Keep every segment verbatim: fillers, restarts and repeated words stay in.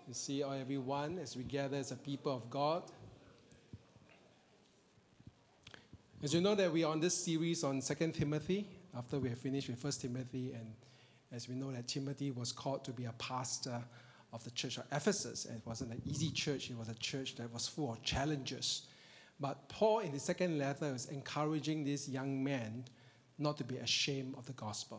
to see everyone as we gather as a people of God. As you know that we are on this series on Second Timothy, after we have finished with First Timothy, and as we know that Timothy was called to be a pastor of the church of Ephesus, and it wasn't an easy church, it was a church that was full of challenges. But Paul, in the second letter, is encouraging this young man not to be ashamed of the gospel.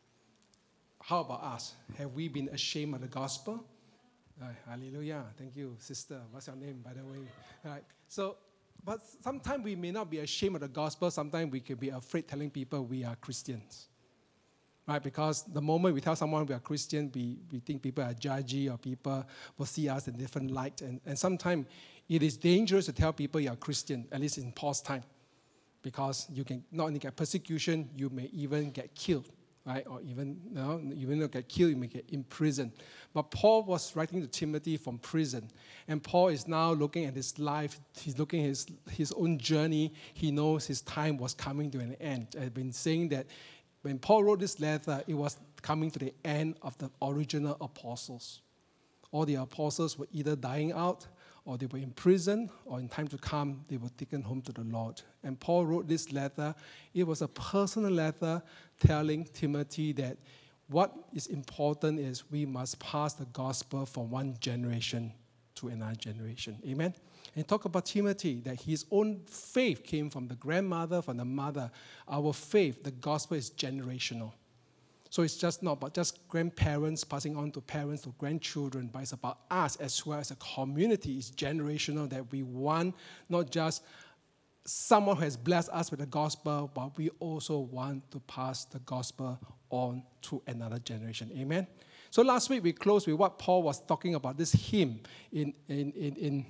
How about us? Have we been ashamed of the gospel? Uh, hallelujah. Thank you, sister. What's your name, by the way? All right. So, but sometimes we may not be ashamed of the gospel. Sometimes we can be afraid telling people we are Christians. Right? Because the moment we tell someone we are Christian, we, we think people are judgy or people will see us in different light. And, and sometimes it is dangerous to tell people you are Christian, at least in Paul's time. Because you can not only get persecution, you may even get killed. Right? Or even, you know, even not get killed, you may get imprisoned. But Paul was writing to Timothy from prison. And Paul is now looking at his life. He's looking at his, his own journey. He knows his time was coming to an end. I've been saying that when Paul wrote this letter, it was coming to the end of the original apostles. All the apostles were either dying out, or they were in prison, or in time to come, they were taken home to the Lord. And Paul wrote this letter. It was a personal letter telling Timothy that what is important is we must pass the gospel from one generation to another generation. Amen? And talk about Timothy, that his own faith came from the grandmother, from the mother. Our faith, the gospel is generational. So it's just not about just grandparents passing on to parents, to grandchildren, but it's about us as well as a community. It's generational, that we want not just someone who has blessed us with the gospel, but we also want to pass the gospel on to another generation. Amen? So last week we closed with what Paul was talking about, this hymn in, in, in, in,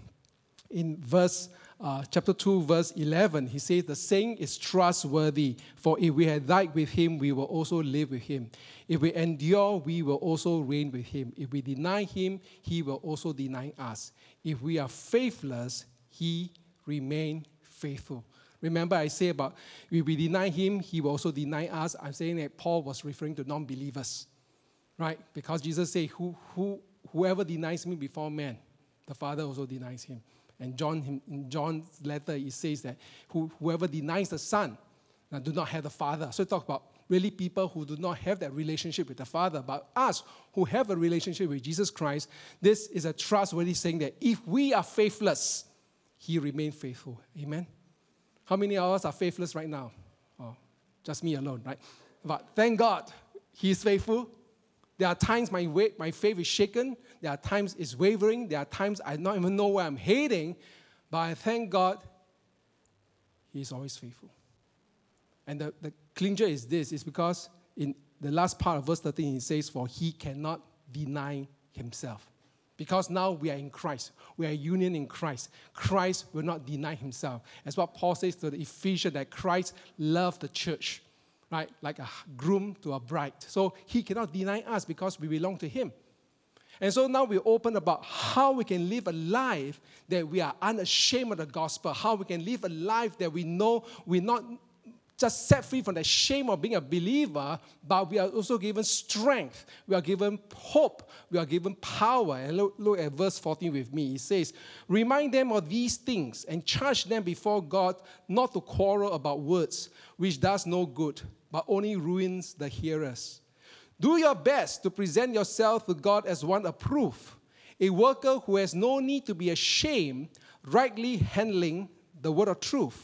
in verse Uh, chapter two, verse eleven, he says, the saying is trustworthy, for if we have died with him, we will also live with him. If we endure, we will also reign with him. If we deny him, he will also deny us. If we are faithless, he remains faithful. Remember I say about, if we deny him, he will also deny us. I'm saying that Paul was referring to non-believers, right? Because Jesus said, who, who, whoever denies me before man, the Father also denies him. And John, in John's letter, he says that who, whoever denies the Son uh, do not have the Father. So talk about really people who do not have that relationship with the Father. But us who have a relationship with Jesus Christ, this is a trustworthy saying that if we are faithless, he remains faithful. Amen? How many of us are faithless right now? Oh, just me alone, right? But thank God, he is faithful. There are times my weight, my faith is shaken. There are times it's wavering. There are times I don't even know where I'm heading. But I thank God, he is always faithful. And the, the clincher is this. It's because in the last part of verse thirteen, it says, for he cannot deny himself. Because now we are in Christ. We are union in Christ. Christ will not deny himself. As what Paul says to the Ephesians, that Christ loved the church. Right, like a groom to a bride. So he cannot deny us because we belong to him. And so now we open about how we can live a life that we are unashamed of the gospel. How we can live a life that we know we're not just set free from the shame of being a believer, but we are also given strength. We are given hope. We are given power. And look, look at verse fourteen with me. It says, remind them of these things and charge them before God not to quarrel about words, which does no good, but only ruins the hearers. Do your best to present yourself to God as one approved, a worker who has no need to be ashamed, rightly handling the word of truth.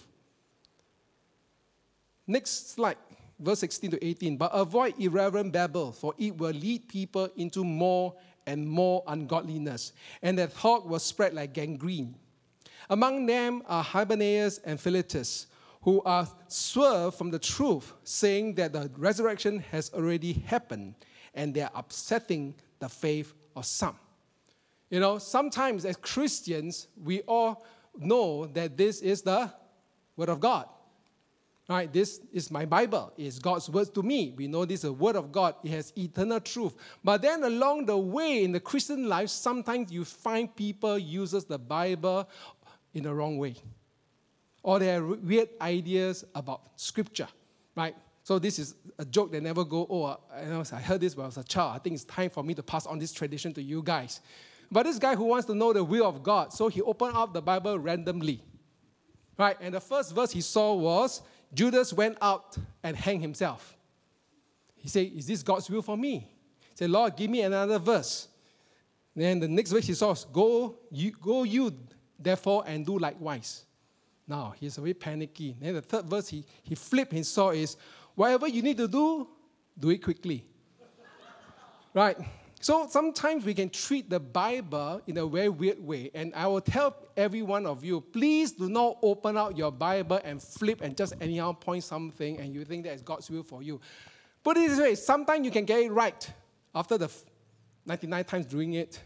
Next slide, verse sixteen to eighteen. But avoid irreverent babble, for it will lead people into more and more ungodliness, and their talk will spread like gangrene. Among them are Hymenaeus and Philetus, who are swerved from the truth, saying that the resurrection has already happened, and they are upsetting the faith of some. You know, sometimes as Christians, we all know that this is the Word of God. Right, this is my Bible. It's God's word to me. We know this is a word of God. It has eternal truth. But then along the way in the Christian life, sometimes you find people uses the Bible in the wrong way. Or they have weird ideas about Scripture. Right? So this is a joke that never go, oh, I heard this when I was a child. I think it's time for me to pass on this tradition to you guys. But this guy who wants to know the will of God, so he opened up the Bible randomly. Right? And the first verse he saw was, Judas went out and hanged himself. He said, is this God's will for me? He said, Lord, give me another verse. Then the next verse he saw was, go you, go you therefore and do likewise. Now, he's a bit panicky. Then the third verse he, he flipped and saw is, whatever you need to do, do it quickly. Right? So sometimes we can treat the Bible in a very weird way. And I will tell every one of you, please do not open out your Bible and flip and just anyhow point something and you think that is God's will for you. Put it this way, sometimes you can get it right after the ninety-nine times doing it.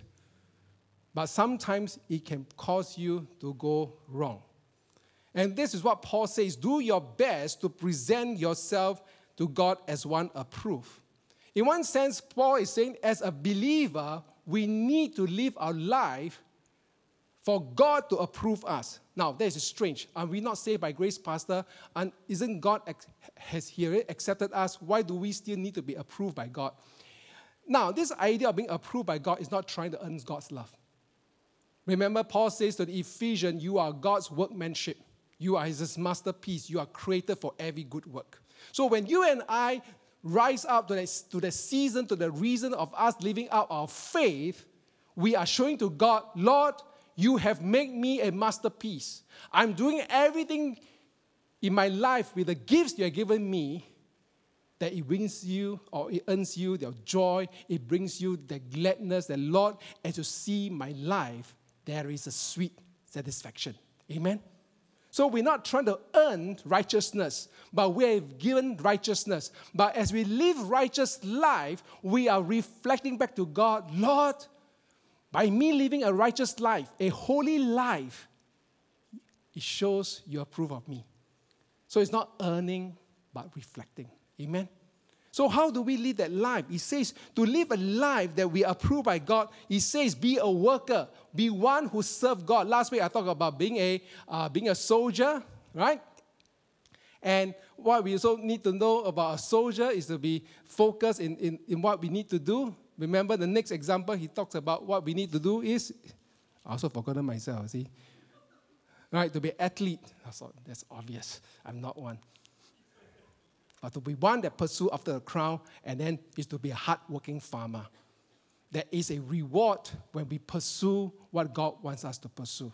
But sometimes it can cause you to go wrong. And this is what Paul says, do your best to present yourself to God as one approved. In one sense, Paul is saying, as a believer, we need to live our life for God to approve us. Now, that is strange. Are we not saved by grace, Pastor? And isn't God, has He accepted us? Why do we still need to be approved by God? Now, this idea of being approved by God is not trying to earn God's love. Remember, Paul says to the Ephesians, you are God's workmanship. You are His masterpiece. You are created for every good work. So when you and I rise up to the, to the season, to the reason of us living out our faith, we are showing to God, Lord, you have made me a masterpiece. I'm doing everything in my life with the gifts you have given me, that it brings you, or it earns you the joy, it brings you the gladness, that Lord, as you see my life, there is a sweet satisfaction. Amen? So we're not trying to earn righteousness, but we're given righteousness. But as we live righteous life, we are reflecting back to God, Lord, by me living a righteous life, a holy life, it shows you approve of me. So it's not earning, but reflecting. Amen? So how do we live that life? He says, to live a life that we approve by God, he says, be a worker, be one who serves God. Last week I talked about being a, uh, being a soldier, right? And what we also need to know about a soldier is to be focused in, in, in what we need to do. Remember the next example, he talks about what we need to do is, I also forgotten myself, see? Right, to be an athlete. That's, all, that's obvious. I'm not one. But to be one that pursues after the crown, and then is to be a hard-working farmer. There is a reward when we pursue what God wants us to pursue.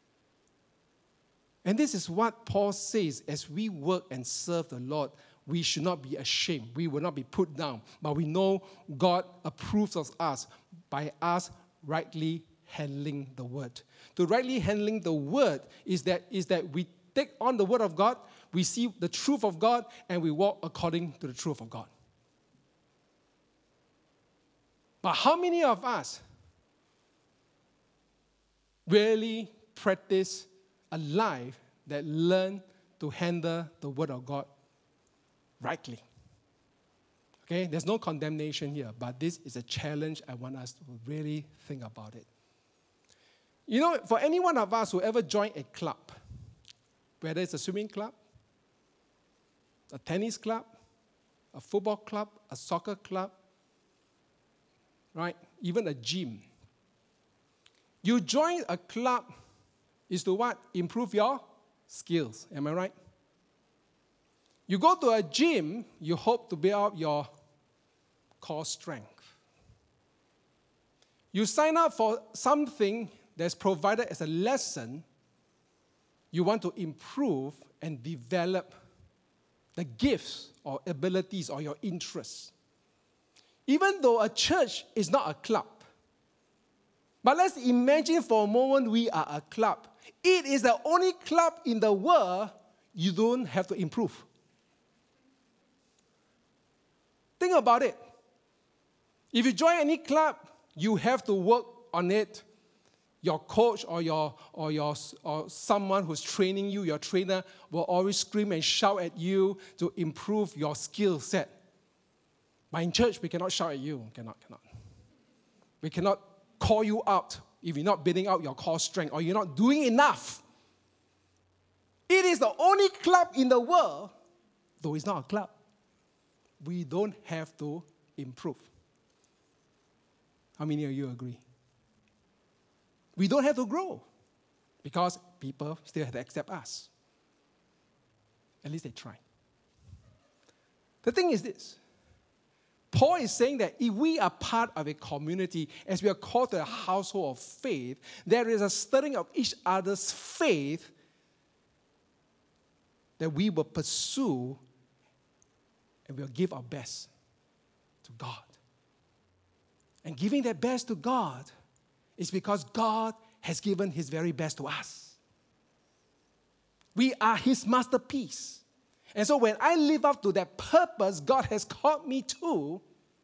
And this is what Paul says, as we work and serve the Lord, we should not be ashamed. We will not be put down. But we know God approves of us by us rightly handling the word. To rightly handling the word is that, is that we take on the word of God, we see the truth of God, and we walk according to the truth of God. But how many of us really practice a life that learn to handle the word of God rightly? Okay, there's no condemnation here, but this is a challenge. I want us to really think about it. You know, for any one of us who ever joined a club, whether it's a swimming club, a tennis club, a football club, a soccer club, right? Even a gym. You join a club is to what? Improve your skills. Am I right? You go to a gym, you hope to build up your core strength. You sign up for something that's provided as a lesson. You want to improve and develop the gifts or abilities or your interests. Even though a church is not a club, but let's imagine for a moment we are a club. It is the only club in the world you don't have to improve. Think about it. If you join any club, you have to work on it. Your coach or your or your or someone who's training you, your trainer, will always scream and shout at you to improve your skill set. But in church, we cannot shout at you. Cannot, cannot. We cannot call you out if you're not building out your core strength or you're not doing enough. It is the only club in the world, though it's not a club, we don't have to improve. How many of you agree? We don't have to grow because people still have to accept us. At least they try. The thing is this. Paul is saying that if we are part of a community, as we are called to a household of faith, there is a stirring of each other's faith that we will pursue and we'll give our best to God. And giving that best to God is because God has given His very best to us. We are His masterpiece. And so when I live up to that purpose God has called me to,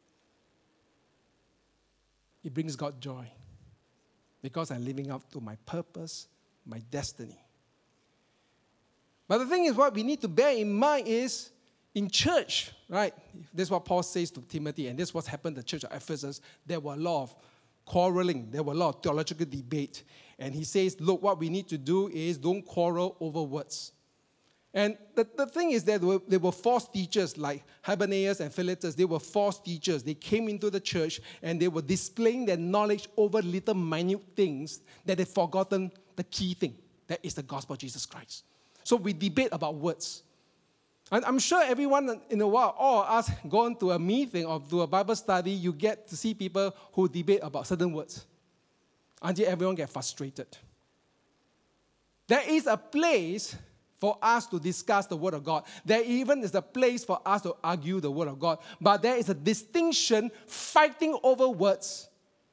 it brings God joy because I'm living up to my purpose, my destiny. But the thing is, what we need to bear in mind is, in church, right? This is what Paul says to Timothy, and this is what happened to the church of Ephesus. There were a lot of quarreling. There were a lot of theological debate. And he says, look, what we need to do is don't quarrel over words. And the, the thing is that there were, there were false teachers like Hymenaeus and Philetus. They were false teachers. They came into the church and they were displaying their knowledge over little minute things that they've forgotten the key thing. That is the gospel of Jesus Christ. So we debate about words. And I'm sure everyone in a while, all of us gone to a meeting or to a Bible study, you get to see people who debate about certain words until everyone gets frustrated. There is a place for us to discuss the Word of God. There even is a place for us to argue the Word of God. But there is a distinction fighting over words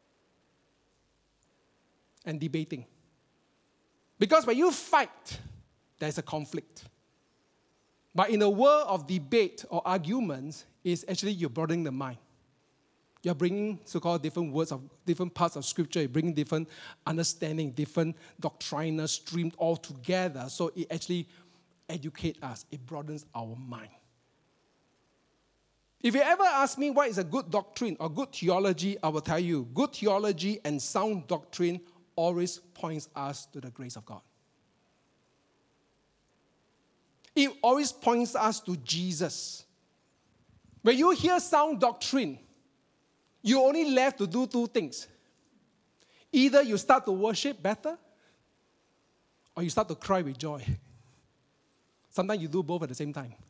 and debating. Because when you fight, there's a conflict. But in a world of debate or arguments, it's actually you're broadening the mind. You're bringing so-called different words of different parts of Scripture. You're bringing different understanding, different doctrinal streams all together. So it actually educates us. It broadens our mind. If you ever ask me what is a good doctrine or good theology, I will tell you, good theology and sound doctrine always points us to the grace of God. It always points us to Jesus. When you hear sound doctrine, you're only left to do two things. Either you start to worship better, or you start to cry with joy. Sometimes you do both at the same time.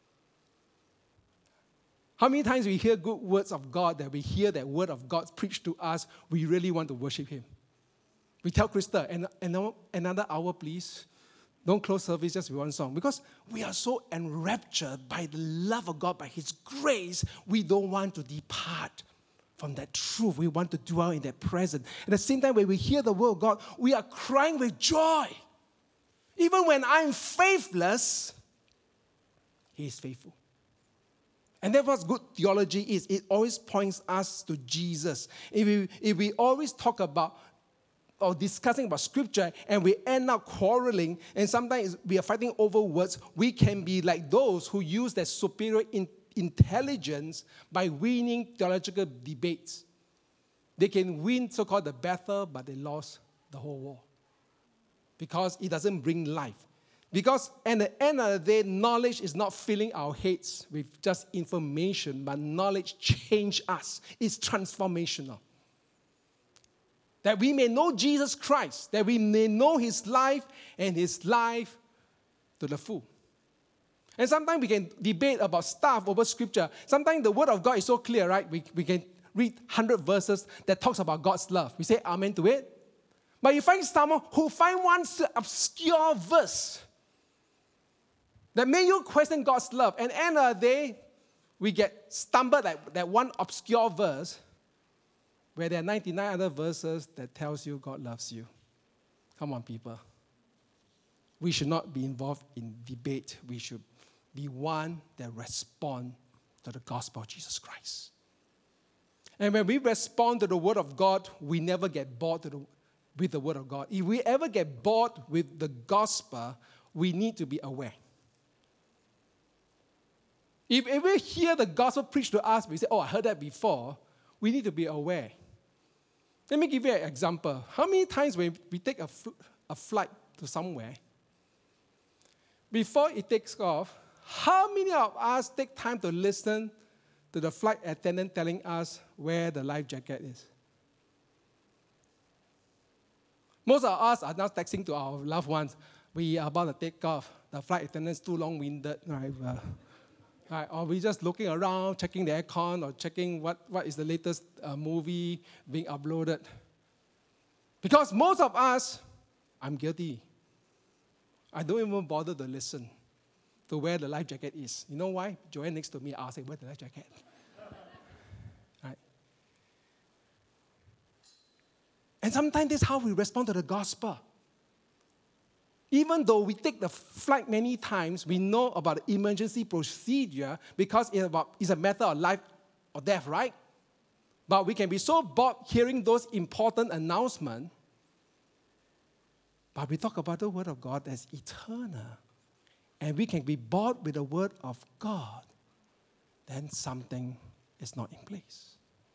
How many times we hear good words of God, that we hear that word of God preached to us, we really want to worship Him. We tell Krista, and, and another hour please. Don't close service just with one song. Because we are so enraptured by the love of God, by His grace, we don't want to depart from that truth. We want to dwell in that presence. At the same time, when we hear the word of God, we are crying with joy. Even when I'm faithless, He is faithful. And that's what good theology is. It always points us to Jesus. If we, if we always talk about or discussing about Scripture and we end up quarreling and sometimes we are fighting over words, we can be like those who use their superior in, intelligence by winning theological debates. They can win so-called the battle, but they lost the whole war because it doesn't bring life. Because at the end of the day, knowledge is not filling our heads with just information, but knowledge changes us. It's transformational. That we may know Jesus Christ, that we may know His life and His life to the full. And sometimes we can debate about stuff over Scripture. Sometimes the Word of God is so clear, right? We, we can read one hundred verses that talks about God's love. We say amen to it. But you find someone who find one obscure verse that made you question God's love. And at the end of the day, we get stumbled at that one obscure verse where there are ninety-nine other verses that tells you God loves you. Come on, people. We should not be involved in debate. We should be one that respond to the gospel of Jesus Christ. And when we respond to the word of God, we never get bored to the, with the word of God. If we ever get bored with the gospel, we need to be aware. If, if we hear the gospel preached to us, we say, oh, I heard that before, we need to be aware. Let me give you an example. How many times when we take a, fl- a flight to somewhere, before it takes off, how many of us take time to listen to the flight attendant telling us where the life jacket is? Most of us are now texting to our loved ones. We are about to take off. The flight attendant's too long-winded, right? Uh, right? Or we just looking around, checking the aircon, or checking what, what is the latest uh, movie being uploaded. Because most of us, I'm guilty. I don't even bother to listen to where the life jacket is. You know why? Joanne next to me, I'll say, where's the life jacket? Right? And sometimes this is how we respond to the gospel. Even though we take the flight many times, we know about the emergency procedure because it's, about, it's a matter of life or death, right? But we can be so bored hearing those important announcements. But we talk about the Word of God as eternal. And we can be bored with the Word of God. Then something is not in place.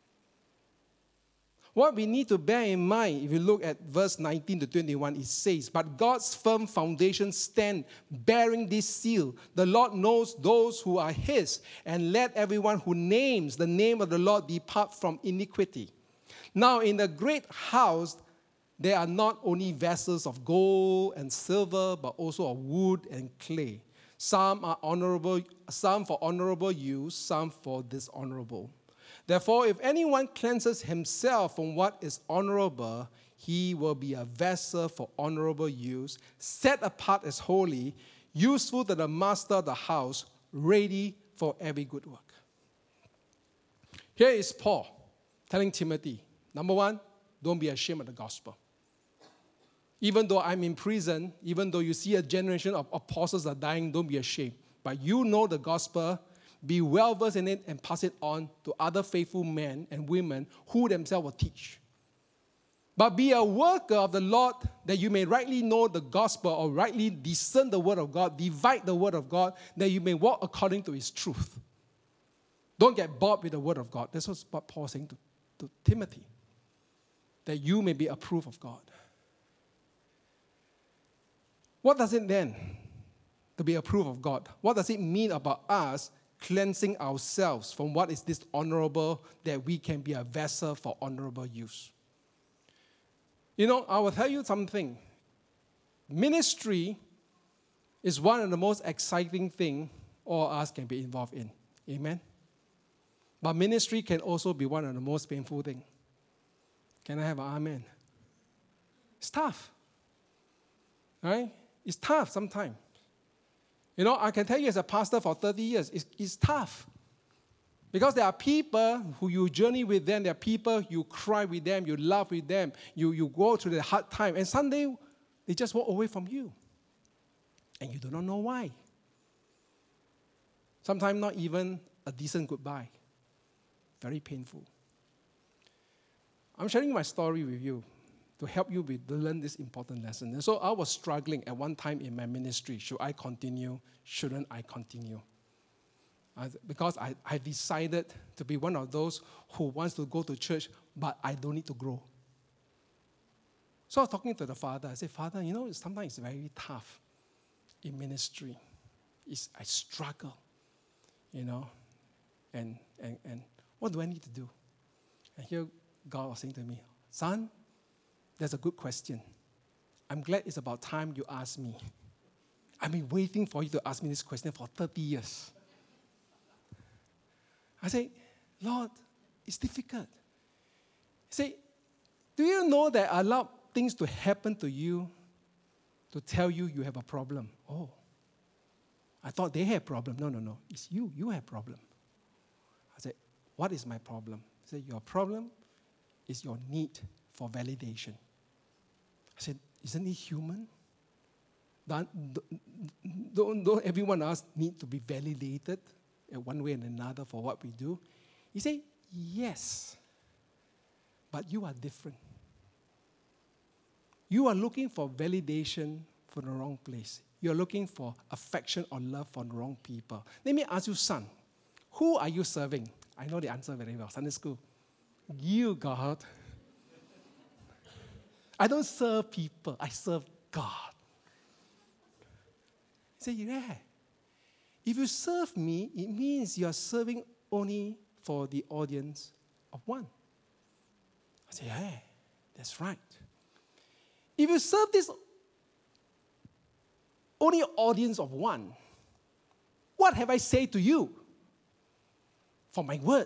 What we need to bear in mind, if you look at verse nineteen to twenty-one, it says, but God's firm foundation stand, bearing this seal. The Lord knows those who are his, and let everyone who names the name of the Lord depart from iniquity. Now in the great house, there are not only vessels of gold and silver, but also of wood and clay. Some are honorable, some for honorable use, some for dishonorable. Therefore, if anyone cleanses himself from what is honorable, he will be a vessel for honorable use, set apart as holy, useful to the master of the house, ready for every good work. Here is Paul telling Timothy, number one, don't be ashamed of the gospel. Even though I'm in prison, even though you see a generation of apostles are dying, don't be ashamed. But you know the gospel, be well versed in it, and pass it on to other faithful men and women who themselves will teach. But be a worker of the Lord, that you may rightly know the gospel, or rightly discern the word of God, divide the word of God, that you may walk according to his truth. Don't get bored with the word of God. That's what Paul is saying to, to Timothy, that you may be approved of God. What does it then to be approved of God? What does it mean about us cleansing ourselves from what is dishonorable, that we can be a vessel for honorable use? You know, I will tell you something. Ministry is one of the most exciting things all of us can be involved in. Amen? But ministry can also be one of the most painful things. Can I have an amen? It's tough. Right? It's tough sometimes. You know, I can tell you as a pastor for thirty years, it's, it's tough. Because there are people who you journey with them, there are people you cry with them, you laugh with them, you, you go through the hard time, and someday they just walk away from you. And you do not know why. Sometimes not even a decent goodbye. Very painful. I'm sharing my story with you to help you with, to learn this important lesson. And so I was struggling at one time in my ministry. Should I continue? Shouldn't I continue? Uh, because I, I decided to be one of those who wants to go to church, but I don't need to grow. So I was talking to the father. I said, Father, you know, sometimes it's very tough in ministry. It's, I struggle, you know, and, and, and what do I need to do? And here God was saying to me, son, that's a good question. I'm glad it's about time you ask me. I've been waiting for you to ask me this question for thirty years. I say, Lord, it's difficult. He said, do you know that I allow things to happen to you to tell you you have a problem? Oh, I thought they had a problem. No, no, no. It's you. You have a problem. I said, what is my problem? He said, your problem is your need for validation. I said, isn't it human? Don't, don't, don't everyone else need to be validated in one way and another for what we do? He said, yes, but you are different. You are looking for validation for the wrong place. You are looking for affection or love for the wrong people. Let me ask you, son, who are you serving? I know the answer very well. Sunday school. You, God. I don't serve people. I serve God. He said, yeah. If you serve me, it means you are serving only for the audience of one. I said, yeah, that's right. if you serve this only audience of one, what have I said to you for my word?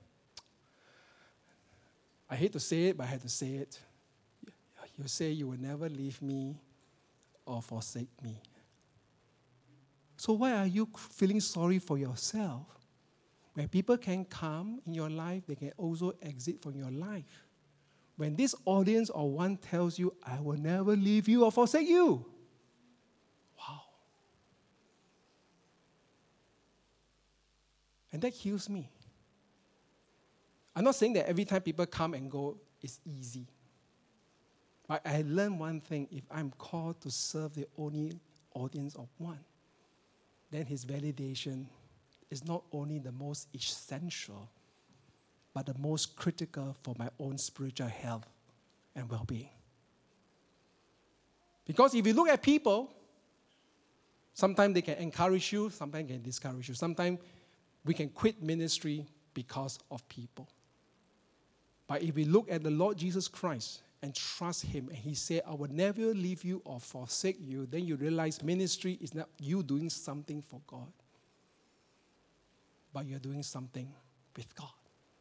I hate to say it, but I have to say it. You say you will never leave me or forsake me. So why are you feeling sorry for yourself? When people can come in your life, they can also exit from your life. When this audience or one tells you, I will never leave you or forsake you. Wow. And that heals me. I'm not saying that every time people come and go, it's easy. But I learned one thing. If I'm called to serve the only audience of one, then his validation is not only the most essential, but the most critical for my own spiritual health and well-being. Because if you look at people, sometimes they can encourage you, sometimes they can discourage you. Sometimes we can quit ministry because of people. But if we look at the Lord Jesus Christ and trust him, and he said, I will never leave you or forsake you, then you realize ministry is not you doing something for God, but you're doing something with God.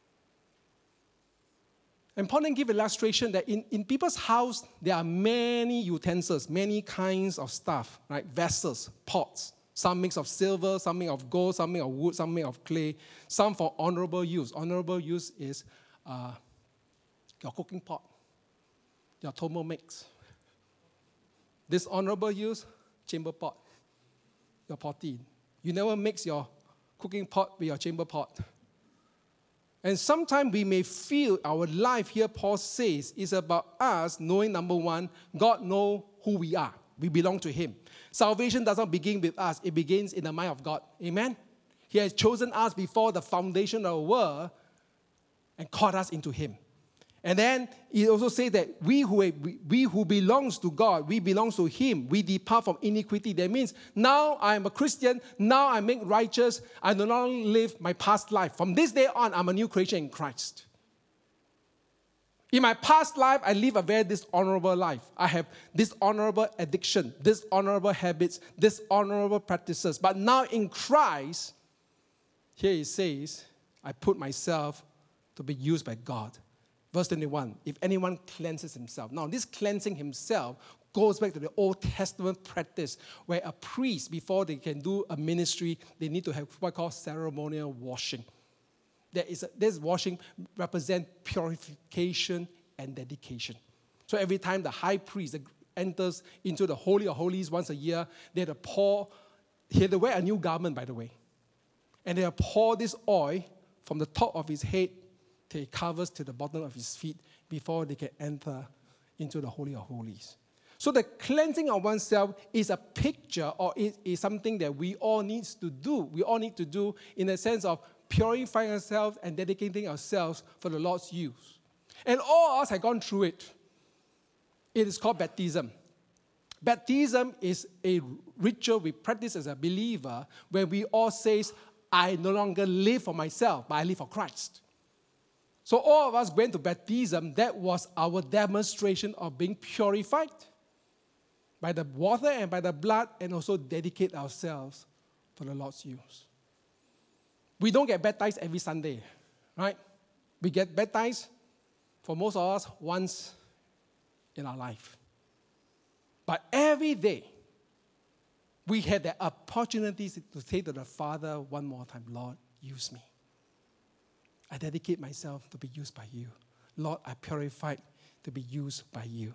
And Paul then give illustration that in, in people's house, there are many utensils, many kinds of stuff, right? Vessels, pots. Some mix of silver, some made of gold, some made of wood, some made of clay. Some for honorable use. Honorable use is uh, your cooking pot, your Thermomix. Dishonorable use, chamber pot, your potty. You never mix your cooking pot with your chamber pot. And sometimes we may feel our life here, Paul says, is about us knowing, number one, God knows who we are. We belong to him. Salvation doesn't begin with us. It begins in the mind of God. Amen? He has chosen us before the foundation of the world and called us into him. And then he also says that we who, we, we who belongs to God, we belong to him. We depart from iniquity. That means now I am a Christian. Now I make righteous. I no longer live my past life. From this day on, I'm a new creation in Christ. In my past life, I live a very dishonorable life. I have dishonorable addiction, dishonorable habits, dishonorable practices. But now in Christ, here he says, I put myself to be used by God. Verse twenty-one, if anyone cleanses himself. Now, this cleansing himself goes back to the Old Testament practice where a priest, before they can do a ministry, they need to have what I call ceremonial washing. There is a, this washing represents purification and dedication. So every time the high priest enters into the Holy of Holies once a year, they had to pour, he had to wear a new garment, by the way. And they had to pour this oil from the top of his head till it covers to the bottom of his feet before they can enter into the Holy of Holies. So the cleansing of oneself is a picture, or it is something that we all need to do. We all need to do in the sense of purifying ourselves and dedicating ourselves for the Lord's use. And all of us have gone through it. It is called baptism. Baptism is a ritual we practice as a believer where we all say, I no longer live for myself, but I live for Christ. So all of us went to baptism. That was our demonstration of being purified by the water and by the blood, and also dedicate ourselves for the Lord's use. We don't get baptized every Sunday, right? We get baptized, for most of us, once in our life. But every day, we had the opportunity to say to the Father one more time, Lord, use me. I dedicate myself to be used by you. Lord, I purified to be used by you.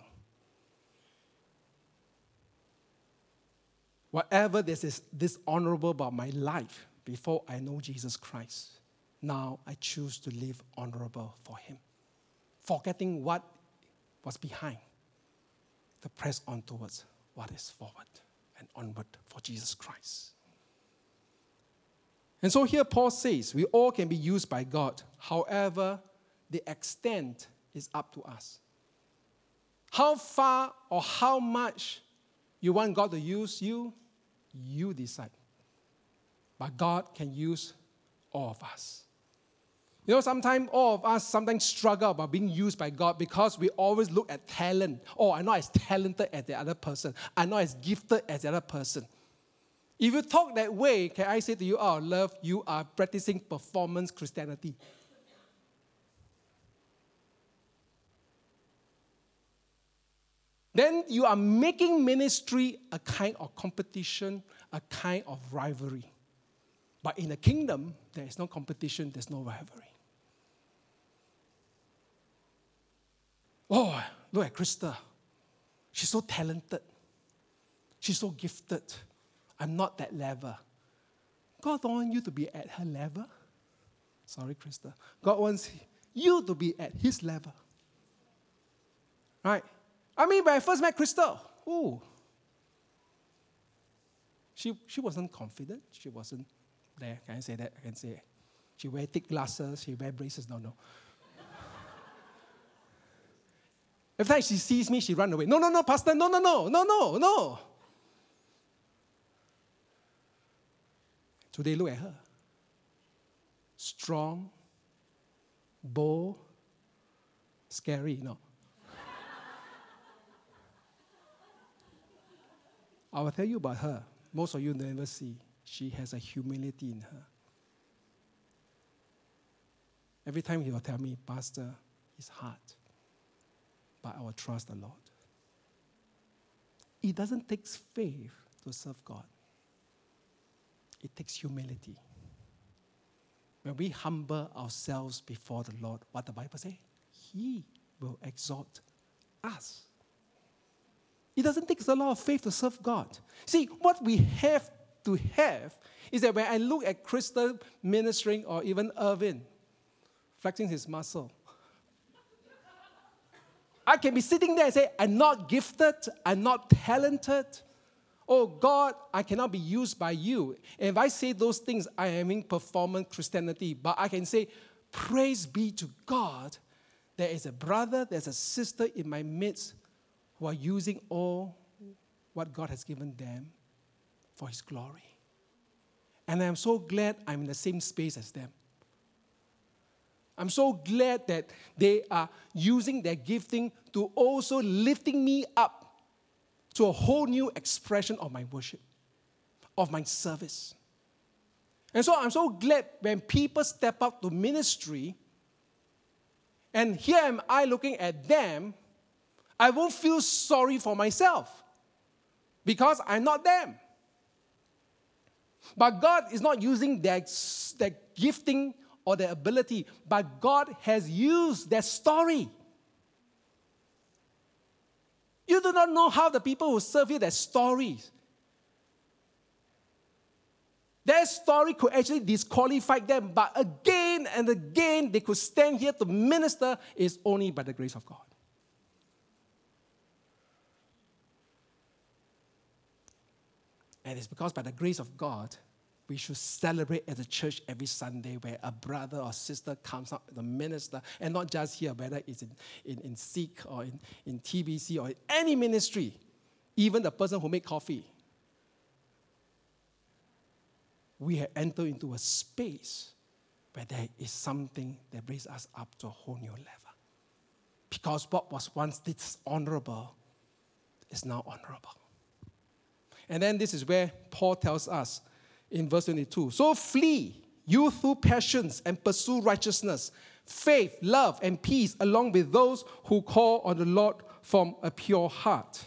Whatever this is dishonorable about my life before I know Jesus Christ, now I choose to live honorable for him. Forgetting what was behind, to press on towards what is forward and onward for Jesus Christ. And so here Paul says, we all can be used by God. However, the extent is up to us. How far or how much you want God to use you, you decide. But God can use all of us. You know, sometimes all of us sometimes struggle about being used by God because we always look at talent. Oh, I'm not as talented as the other person. I'm not as gifted as the other person. If you talk that way, can I say to you, oh, love, you are practicing performance Christianity. Then you are making ministry a kind of competition, a kind of rivalry. But in the kingdom, there is no competition, there's no rivalry. Oh, look at Krista. She's so talented. She's so gifted. I'm not that level. God don't want you to be at her level. Sorry, Krista. God wants you to be at his level. Right? I mean, when I first met Krista, ooh, she, she wasn't confident. She wasn't there. Can I say that? I can say it. She wear thick glasses. She wear braces. No, no. Every time she sees me, she run away. No, no, no, Pastor. No, no, no, no, no, no. Today, look at her. Strong, bold, scary. No. I will tell you about her. Most of you never see. She has a humility in her. Every time he will tell me, Pastor, it's hard, but I will trust the Lord. It doesn't take faith to serve God. It takes humility. When we humble ourselves before the Lord, what the Bible says, he will exalt us. It doesn't take a lot of faith to serve God. See, what we have to have is that when I look at Krista ministering or even Irvin flexing his muscle, I can be sitting there and say, I'm not gifted, I'm not talented. Oh God, I cannot be used by you. And if I say those things, I am in performance Christianity. But I can say, praise be to God, there is a brother, there's a sister in my midst who are using all what God has given them for his glory. And I'm so glad I'm in the same space as them. I'm so glad that they are using their gifting to also lifting me up to a whole new expression of my worship, of my service. And so I'm so glad when people step up to ministry, and here am I looking at them, I won't feel sorry for myself because I'm not them. But God is not using their, their gifting or their ability, but God has used their story. You do not know how the people who serve you, their stories. Their story could actually disqualify them, but again and again they could stand here to minister is only by the grace of God. And it's because by the grace of God, we should celebrate as a church every Sunday where a brother or sister comes up, the minister, and not just here, whether it's in, in, in Seek or in, in T B C or in any ministry, even the person who makes coffee. We have entered into a space where there is something that brings us up to a whole new level. Because what was once dishonorable is now honorable. And then this is where Paul tells us in verse twenty-two. So flee youthful passions and pursue righteousness, faith, love, and peace, along with those who call on the Lord from a pure heart.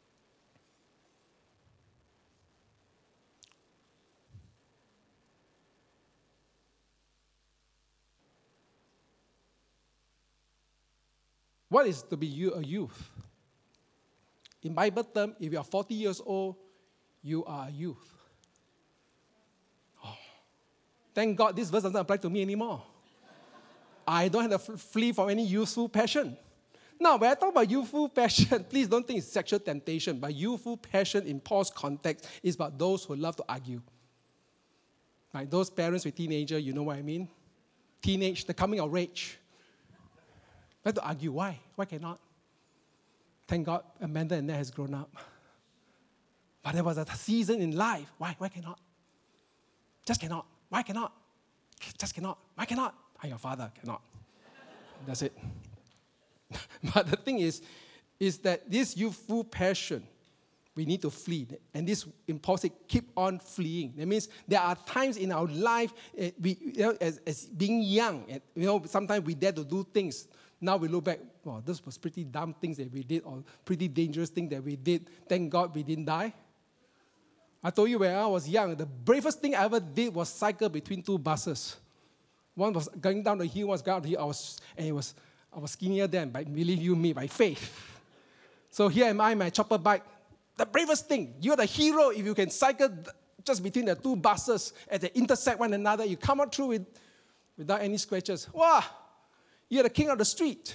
What is to be a youth? In Bible term, if you are forty years old, you are a youth. Oh, thank God this verse doesn't apply to me anymore. I don't have to flee from any youthful passion. Now, when I talk about youthful passion, please don't think it's sexual temptation, but youthful passion in Paul's context is about those who love to argue. Like those parents with teenagers, you know what I mean? Teenage, the coming of age. Like to argue. Why? Why cannot? Thank God Amanda and Nat has grown up. But there was a season in life. Why? Why cannot? Just cannot. Why cannot? Just cannot. Why cannot? I'm your father, cannot. That's it. But the thing is, is that this youthful passion, we need to flee. And this impulsive, keep on fleeing. That means there are times in our life, uh, we, you know, as, as being young, and, you know, sometimes we dare to do things. Now we look back, wow, this was pretty dumb things that we did, or pretty dangerous things that we did. Thank God we didn't die. I told you when I was young, the bravest thing I ever did was cycle between two buses. One was going down the hill, one was going down the hill. I was, and it was, I was skinnier then, but believe you me, by faith. So here am I, my chopper bike. The bravest thing, you're the hero if you can cycle just between the two buses as they intersect one another. You come out through with, without any scratches. Wow, you're the king of the street.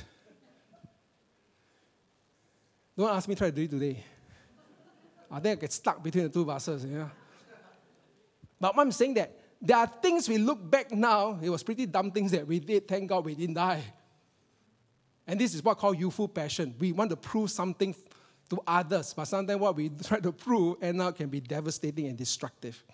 Don't ask me to try to do it today. I think I get stuck between the two buses. Yeah. But I'm saying that there are things we look back now, it was pretty dumb things that we did. Thank God we didn't die. And this is what called youthful passion. We want to prove something to others, but sometimes what we try to prove and now can be devastating and destructive.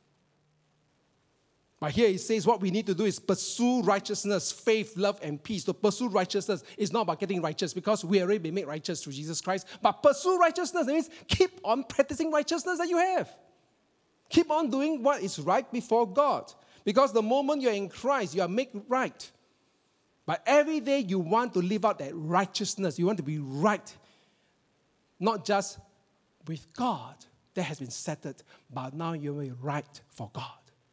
But here it says what we need to do is pursue righteousness, faith, love, and peace. To pursue righteousness is not about getting righteous because we already been made righteous through Jesus Christ. But pursue righteousness, that means keep on practicing righteousness that you have. Keep on doing what is right before God. Because the moment you're in Christ, you are made right. But every day you want to live out that righteousness. You want to be right. Not just with God, that has been settled, but now you're right for God.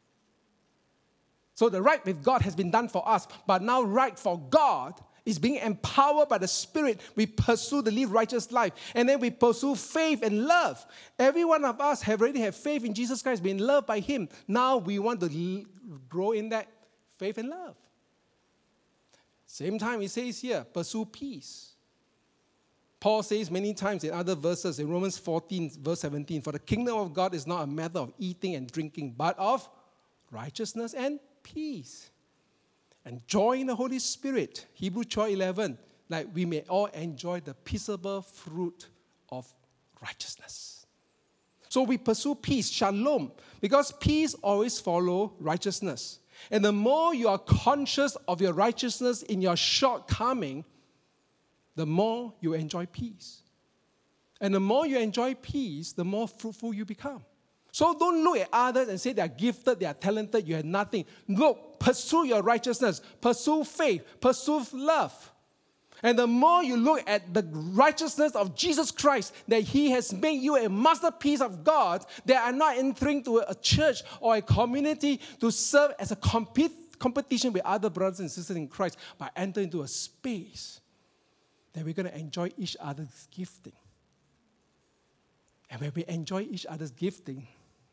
So the right with God has been done for us, but now right for God is being empowered by the Spirit. We pursue the live righteous life, and then we pursue faith and love. Every one of us have already had faith in Jesus Christ, been loved by Him. Now we want to grow in that faith and love. Same time, it says here, pursue peace. Paul says many times in other verses, in Romans fourteen, verse seventeen, for the kingdom of God is not a matter of eating and drinking, but of righteousness and peace. And joy in the Holy Spirit. Hebrews twelve eleven, like we may all enjoy the peaceable fruit of righteousness. So we pursue peace, shalom, because peace always follows righteousness. And the more you are conscious of your righteousness in your shortcoming, the more you enjoy peace. And the more you enjoy peace, the more fruitful you become. So don't look at others and say they are gifted, they are talented, you have nothing. Look, pursue your righteousness, pursue faith, pursue love. And the more you look at the righteousness of Jesus Christ, that He has made you a masterpiece of God, that are not entering to a church or a community to serve as a compete, competition with other brothers and sisters in Christ, but enter into a space that we're going to enjoy each other's gifting. And when we enjoy each other's gifting,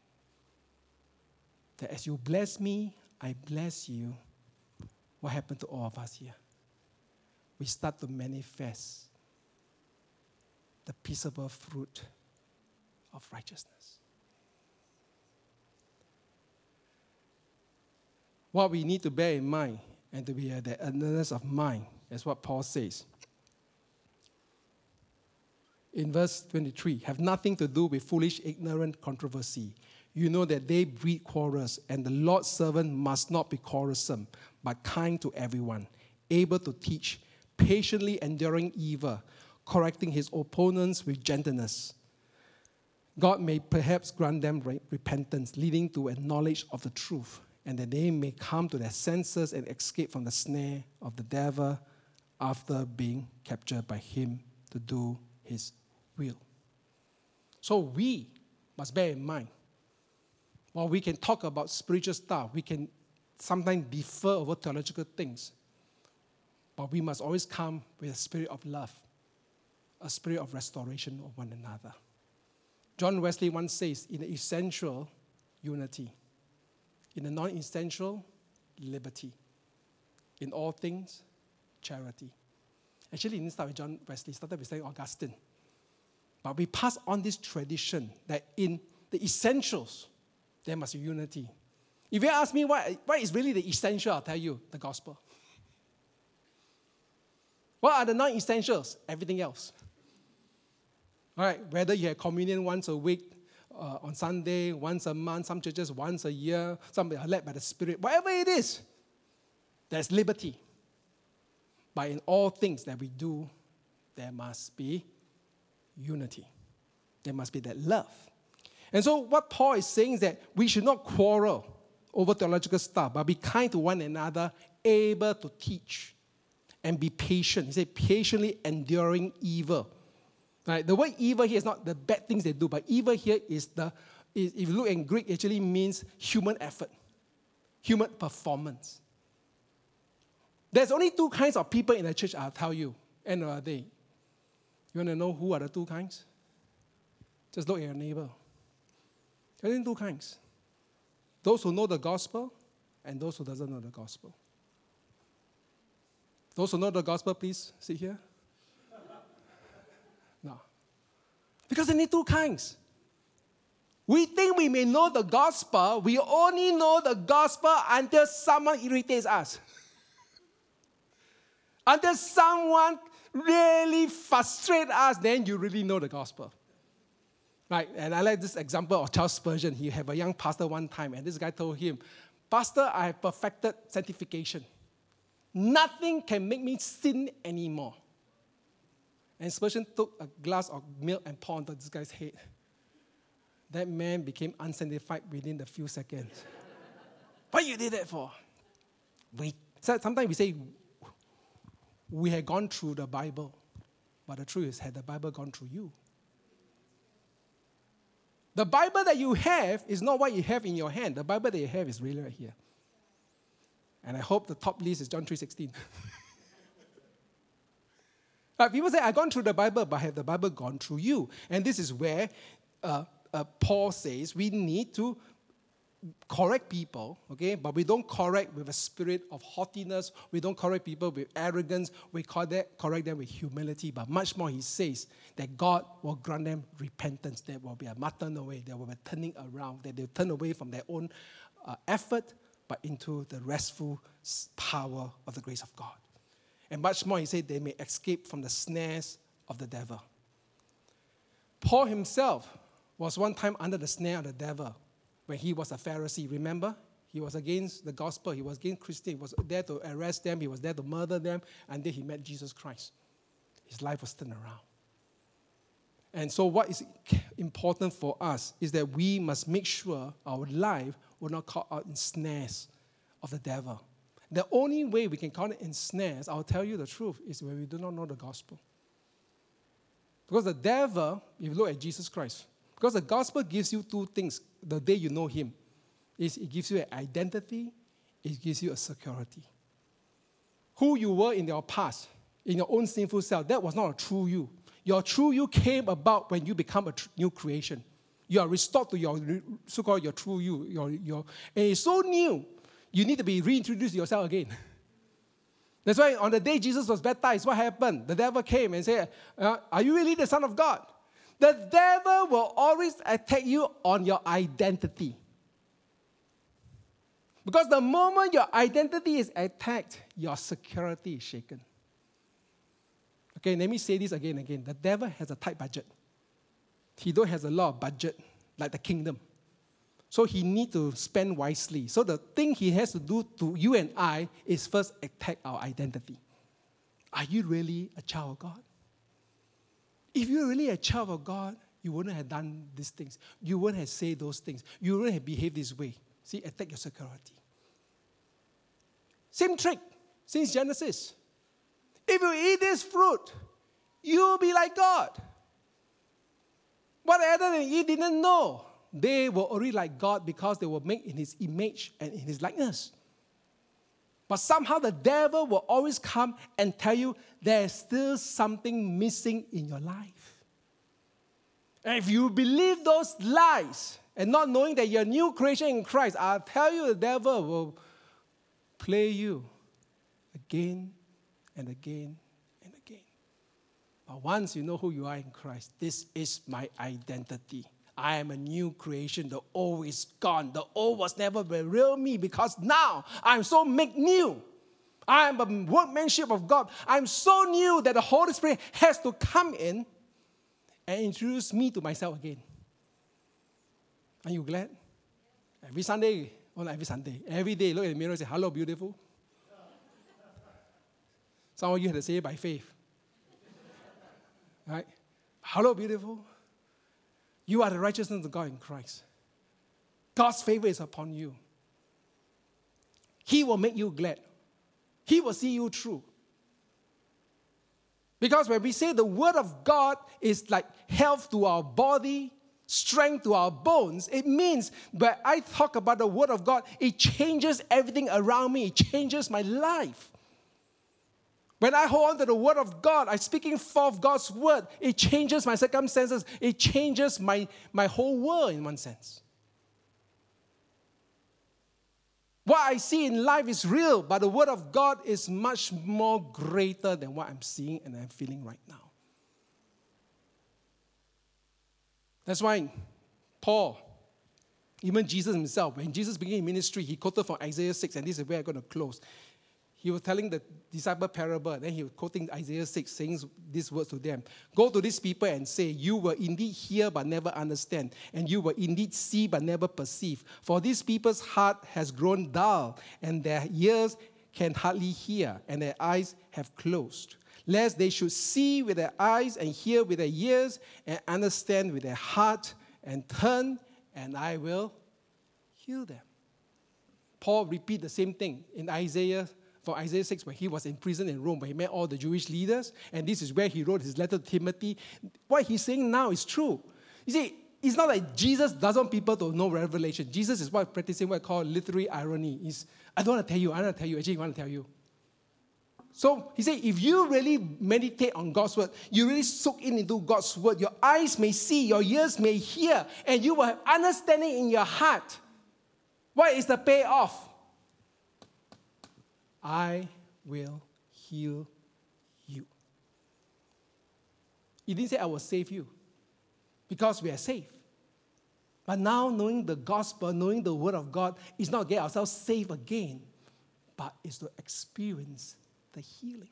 that as you bless me, I bless you, what happened to all of us here? We start to manifest the peaceable fruit of righteousness. What we need to bear in mind and to be at the alertness of mind is what Paul says. In verse twenty-three, have nothing to do with foolish, ignorant controversy. You know that they breed quarrels, and the Lord's servant must not be quarrelsome, but kind to everyone, able to teach, patiently enduring evil, correcting his opponents with gentleness. God may perhaps grant them repentance, leading to a knowledge of the truth, and that they may come to their senses and escape from the snare of the devil after being captured by him to do his will. So we must bear in mind, while we can talk about spiritual stuff, we can sometimes defer over theological things, but we must always come with a spirit of love, a spirit of restoration of one another. John Wesley once says, in the essential, unity. In the non-essential, liberty. In all things, charity. Actually, it didn't start with John Wesley, it started with Saint Augustine. But we pass on this tradition that in the essentials, there must be unity. If you ask me what, what is really the essential, I'll tell you, the gospel. What are the non-essentials? Everything else. All right, whether you have communion once a week, uh, on Sunday, once a month, some churches once a year, some are led by the Spirit, whatever it is. There's liberty. But in all things that we do, there must be unity. There must be that love. And so what Paul is saying is that we should not quarrel over theological stuff, but be kind to one another, able to teach, and be patient. He said, patiently enduring evil. Right? The word evil here is not the bad things they do, but evil here is the, is, if you look in Greek, it actually means human effort, human performance. There's only two kinds of people in the church, I'll tell you. End of the day. You want to know who are the two kinds? Just look at your neighbor. There's only two kinds. Those who know the gospel and those who doesn't know the gospel. Those who know the gospel, please sit here. No. Because there are two kinds. We think we may know the gospel. We only know the gospel until someone irritates us. Until someone really frustrates us, then you really know the gospel. Right, and I like this example of Charles Spurgeon. He had a young pastor one time, and this guy told him, Pastor, I have perfected sanctification. Nothing can make me sin anymore. And Spurgeon took a glass of milk and poured onto this guy's head. That man became unsanctified within a few seconds. What you did that for? We, so sometimes we say, we have gone through the Bible. But the truth is, had the Bible gone through you? The Bible that you have is not what you have in your hand. The Bible that you have is really right here. And I hope the top list is John three sixteen. But people say, I've gone through the Bible, but have the Bible gone through you? And this is where uh, uh, Paul says we need to correct people, okay? But we don't correct with a spirit of haughtiness. We don't correct people with arrogance. We correct them with humility. But much more, he says that God will grant them repentance. There will be a turn away. There will be a turning around. That they'll turn away from their own uh, effort, but into the restful power of the grace of God. And much more, he said they may escape from the snares of the devil. Paul himself was one time under the snare of the devil. When he was a Pharisee, remember? He was against the gospel. He was against Christians. He was there to arrest them. He was there to murder them. And then he met Jesus Christ. His life was turned around. And so what is important for us is that we must make sure our life will not caught out in snares of the devil. The only way we can caught it in snares, I'll tell you the truth, is when we do not know the gospel. Because the devil, if you look at Jesus Christ, because the gospel gives you two things the day you know him. Is it gives you an identity, it gives you a security. Who you were in your past, in your own sinful self, that was not a true you. Your true you came about when you become a tr- new creation. You are restored to your so-called your true you. Your, your, and it's so new, you need to be reintroduced yourself again. That's why on the day Jesus was baptized, what happened? The devil came and said, uh, are you really the Son of God? The devil will always attack you on your identity. Because the moment your identity is attacked, your security is shaken. Okay, let me say this again and again. The devil has a tight budget. He don't have a lot of budget like the kingdom. So he needs to spend wisely. So the thing he has to do to you and I is first attack our identity. Are you really a child of God? If you're really a child of God, you wouldn't have done these things. You wouldn't have said those things. You wouldn't have behaved this way. See, attack your security. Same trick since Genesis. If you eat this fruit, you'll be like God. What Adam and Eve didn't know, they were already like God because they were made in his image and in his likeness. But somehow the devil will always come and tell you there's still something missing in your life. And if you believe those lies and not knowing that you're a new creation in Christ, I'll tell you the devil will play you again and again and again. But once you know who you are in Christ, this is my identity. I am a new creation. The old is gone. The old was never the real me because now I'm so made new. I am a workmanship of God. I'm so new that the Holy Spirit has to come in and introduce me to myself again. Are you glad? Every Sunday, oh not every Sunday, every day, look at the mirror and say, hello, beautiful. Some of you had to say it by faith. Right? Hello, beautiful. You are the righteousness of God in Christ. God's favor is upon you. He will make you glad. He will see you through. Because when we say the word of God is like health to our body, strength to our bones, it means when I talk about the word of God, it changes everything around me. It changes my life. When I hold on to the word of God, I'm speaking forth God's word, it changes my circumstances. It changes my, my whole world in one sense. What I see in life is real, but the word of God is much more greater than what I'm seeing and I'm feeling right now. That's why Paul, even Jesus himself, when Jesus began ministry, he quoted from Isaiah six, and this is where I'm going to close. He was telling the disciple parable, then he was quoting Isaiah six, saying these words to them. Go to these people and say, you will indeed hear but never understand, and you will indeed see but never perceive. For these people's heart has grown dull, and their ears can hardly hear, and their eyes have closed. Lest they should see with their eyes and hear with their ears and understand with their heart and turn, and I will heal them. Paul repeat the same thing in Isaiah For Isaiah six, when he was in prison in Rome, where he met all the Jewish leaders, and this is where he wrote his letter to Timothy. What he's saying now is true. You see, it's not like Jesus doesn't want people to know revelation. Jesus is what practicing what I call literary irony. Is I don't want to tell you, I don't want to tell you, actually I want to tell you. So he said, if you really meditate on God's word, you really soak in into God's word, your eyes may see, your ears may hear, and you will have understanding in your heart. What is the payoff? I will heal you. He didn't say I will save you, because we are saved. But now knowing the gospel, knowing the word of God, is not get ourselves saved again, but is to experience the healing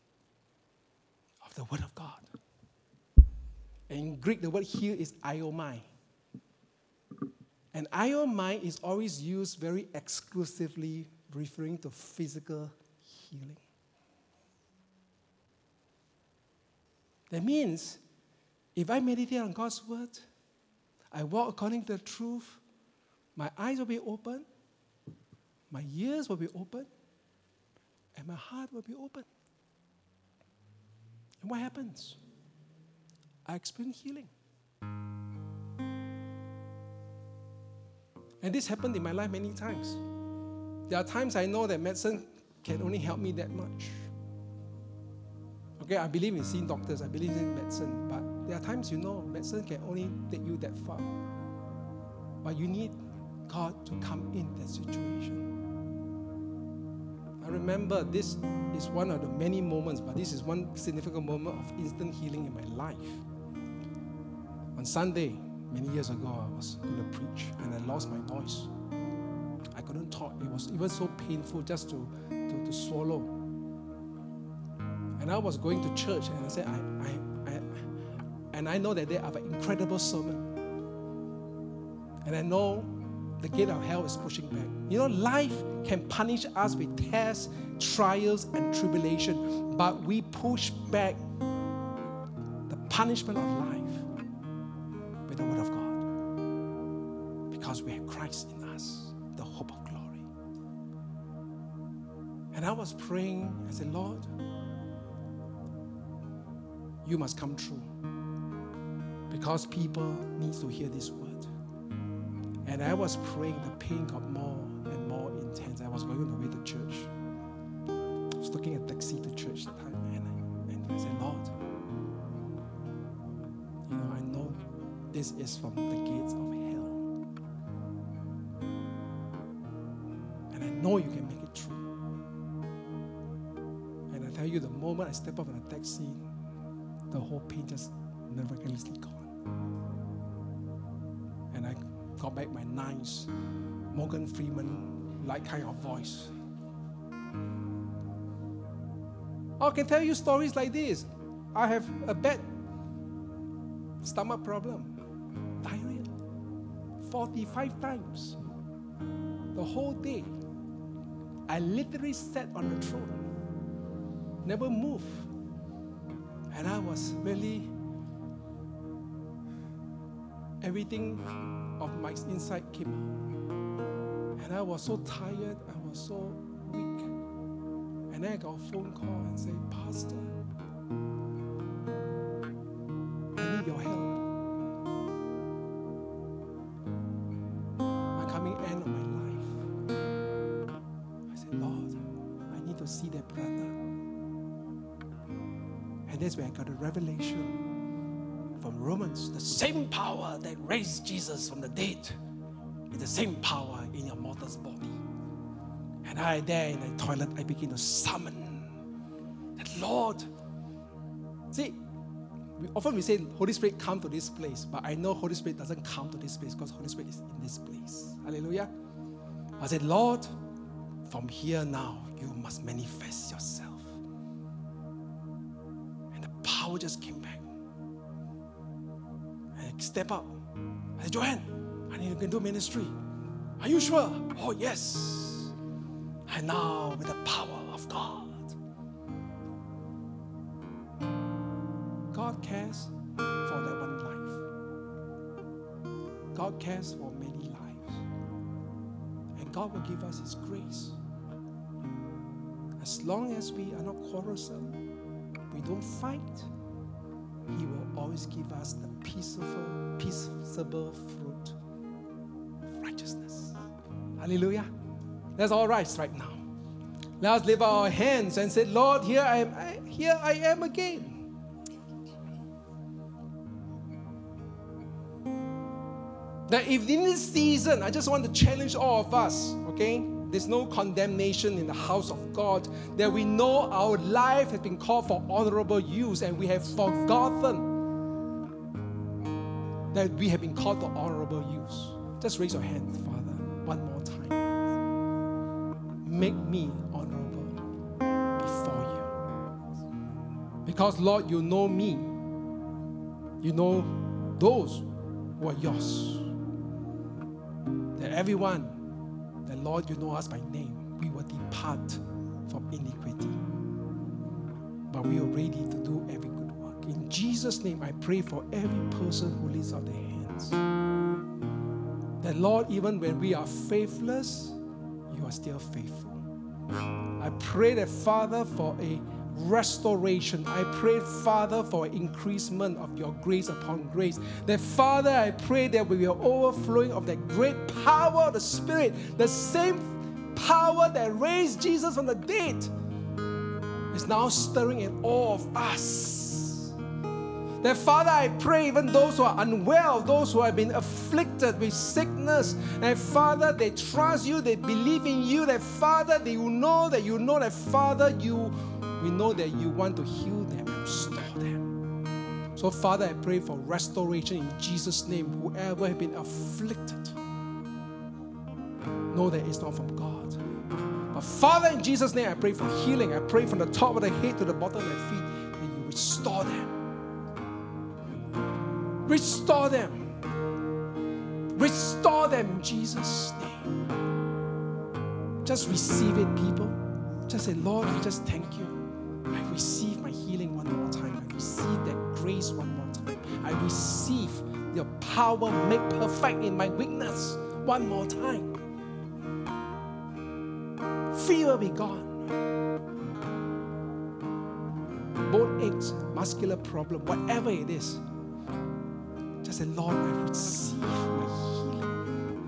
of the word of God. And in Greek, the word heal is iomai. And iomai is always used very exclusively referring to physical healing. That means if I meditate on God's word, I walk according to the truth, my eyes will be open, my ears will be open, and my heart will be open. And what happens? I experience healing. And this happened in my life many times. There are times I know that medicine can only help me that much. Okay, I believe in seeing doctors, I believe in medicine, but there are times you know medicine can only take you that far. But you need God to come in that situation. I remember this is one of the many moments, but this is one significant moment of instant healing in my life. On Sunday, many years ago, I was going to preach and I lost my voice. I couldn't talk. It was even so painful just to, to, to swallow. And I was going to church and I said, I, I, I, and I know that they have an incredible sermon. And I know the gate of hell is pushing back. You know, life can punish us with tests, trials, and tribulation, but we push back the punishment of life with the word of God. Because we have Christ in us, the hope of glory. And I was praying, I said, Lord, you must come true. Because people need to hear this word. And I was praying, the pain got more and more intense. I was going away to church. I was taking a taxi to church at the time, and I, and I said, Lord, you know, I know this is from the gates of hell. And I know you can make it true. And I tell you, the moment I step off in a taxi, the whole pain just miraculously gone. And I got back my nice Morgan Freeman-like kind of voice. I can tell you stories like this. I have a bad stomach problem, diarrhea, forty-five times. The whole day, I literally sat on the throne. never moved. And I was really, everything of my inside came out. And I was so tired, I was so weak. And then I got a phone call and said, Pastor, I need your help. I'm coming end of my life. I said, Lord, I need to see that brother. And that's where I got a revelation from Romans. The same power that raised Jesus from the dead is the same power in your mortal body. And I there in the toilet, I begin to summon that Lord. See, we, often we say Holy Spirit come to this place, but I know Holy Spirit doesn't come to this place because Holy Spirit is in this place. Hallelujah. I said, Lord, from here now, you must manifest yourself. And the power just came back. And I step up. I said, Joanne, I need to do ministry. Are you sure? Oh, yes. And now, with the power of God, God cares for that one life. God cares for many lives. And God will give us His grace. As long as we are not quarrelsome, we don't fight, He will always give us the peaceful, peaceable fruit of righteousness. Hallelujah. Let's all rise right now. Let us lift our hands and say, Lord, here I am, I, here I am again. Now, if in this season, I just want to challenge all of us, okay? There's no condemnation in the house of God, that we know our life has been called for honorable use and we have forgotten that we have been called to honorable use. Just raise your hand, Father, one more time. Make me honorable before you. Because, Lord, you know me. You know those who are yours. That everyone, that, Lord, you know us by name, we will depart from iniquity. But we are ready to do every good work. In Jesus' name, I pray for every person who lifts up their hands. That, Lord, even when we are faithless, you are still faithful. I pray that, Father, for a restoration. I pray, Father, for increasement of your grace upon grace. That, Father, I pray that we are overflowing of that great power of the Spirit, the same power that raised Jesus from the dead is now stirring in all of us. That, Father, I pray even those who are unwell, those who have been afflicted with sickness, and Father, they trust you, they believe in you, that, Father, they will know that you know that, Father, you, we know that you want to heal them and restore them. So, Father, I pray for restoration in Jesus' name. Whoever has been afflicted, know that it's not from God. But, Father, in Jesus' name, I pray for healing. I pray from the top of the head to the bottom of their feet, that you restore them. Restore them. Restore them in Jesus' name. Just receive it, people. Just say, Lord, I just thank you. I receive my healing one more time. I receive that grace one more time. I receive your power made perfect in my weakness one more time. Fear be gone. Bone aches, muscular problem, whatever it is. Just say, Lord, I receive my healing.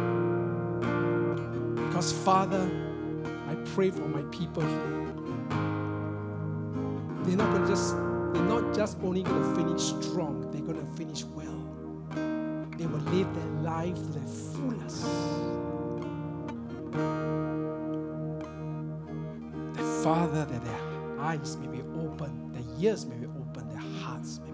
Because, Father, I pray for my people here. They're not going to just, they're not just only going to finish strong, they're going to finish well. They will live their life to their fullest. That, Father, that their eyes may be open, their ears may be open, their hearts may be